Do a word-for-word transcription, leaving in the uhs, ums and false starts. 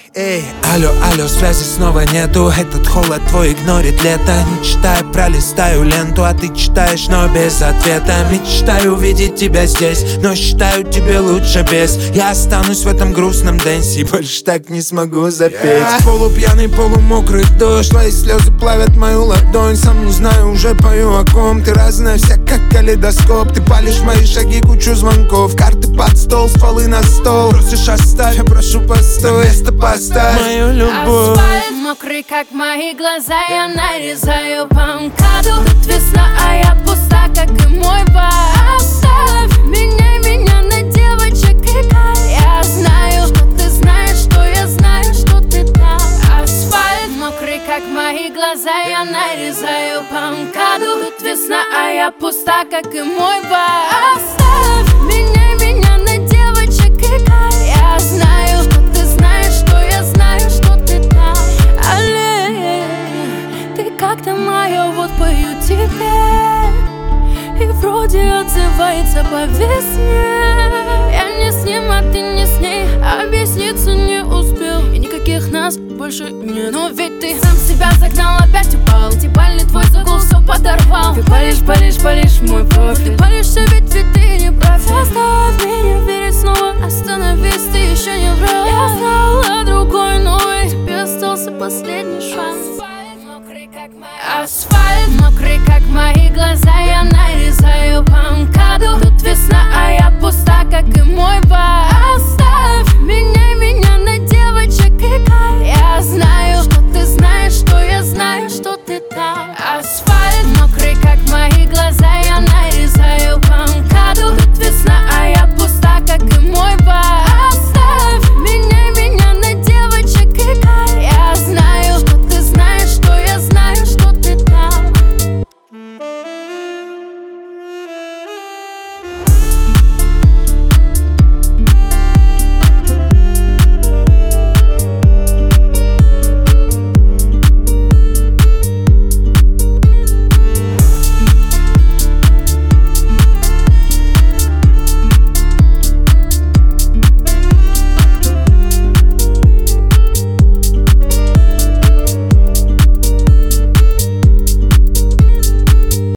Эй, алло, алло, связи снова нету. Этот холод твой игнорит лето. Не читаю, пролистаю ленту, а ты читаешь, но без ответа. Мечтаю увидеть тебя здесь, но считаю, тебе лучше без. Я останусь в этом грустном дэнсе, больше так не смогу запеть. yeah. Полупьяный, полумокрый дождь, твои слезы плавят мою ладонь. Сам не знаю, уже пою о ком. Ты разная вся, как калейдоскоп. Ты палишь мои шаги, кучу звонков. Карты под стол, стволы на стол. Просишь оставь, я прошу постой. Место поставь мою любовь. Асфальт мокрый, как мои глаза. Я нарезаю по МКАДу. Тут весна, а я пуста, как и мой бар. Оставь меня, меня на девочек играй. Я знаю, что ты знаешь, что я знаю, что ты там. Асфальт мокрый, как мои глаза. Я нарезаю по МКАДу. Тут весна, а я пуста, как и мой бар. Оставь меня, меня на девочек играй. Я знаю, что ты знаешь, что я знаю, что ты там. Алле, ты как-то моя, вот пою тебе. И вроде отзывается по весне. Я не с ним, а ты не с ней. Объясниться не успел, и никаких нас больше нет. Но ведь ты сам себя загнал, опять упал. Дебальный твой загул все подорвал. Ты палишь, палишь, палишь мой профиль. Ты палишься, ведь ведь ты не прав. Заставь меня верить снова. Остановись, ты еще не врал. Я знала другой